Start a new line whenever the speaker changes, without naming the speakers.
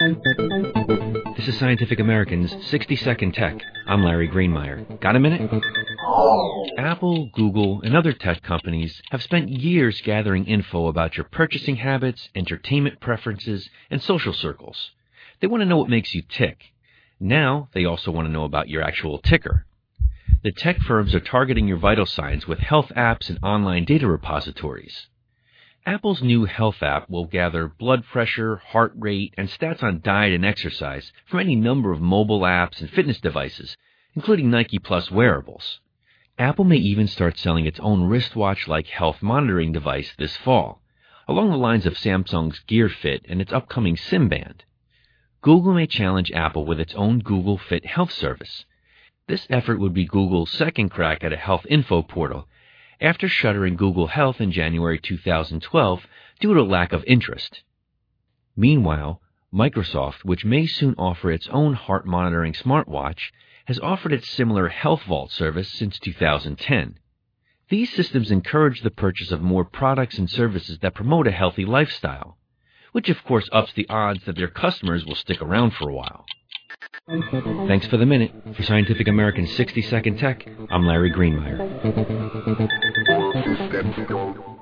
This is Scientific American's 60-Second Tech. I'm Larry Greenmeyer. Got a minute? Apple, Google, and other tech companies have spent years gathering info about your purchasing habits, entertainment preferences, and social circles. They want to know what makes you tick. Now, they also want to know about your actual ticker. The tech firms are targeting your vital signs with health apps and online data repositories. Apple's new health app will gather blood pressure, heart rate, and stats on diet and exercise from any number of mobile apps and fitness devices, including Nike Plus wearables. Apple may even start selling its own wristwatch-like health monitoring device this fall, along the lines of Samsung's Gear Fit and its upcoming SIM band. Google may challenge Apple with its own Google Fit health service. This effort would be Google's second crack at a health info portal, after shuttering Google Health in January 2012 due to lack of interest. Meanwhile, Microsoft, which may soon offer its own heart-monitoring smartwatch, has offered its similar Health Vault service since 2010. These systems encourage the purchase of more products and services that promote a healthy lifestyle, which of course ups the odds that their customers will stick around for a while. Thanks for the minute. For Scientific American's 60-Second Tech, I'm Larry Greenmeyer.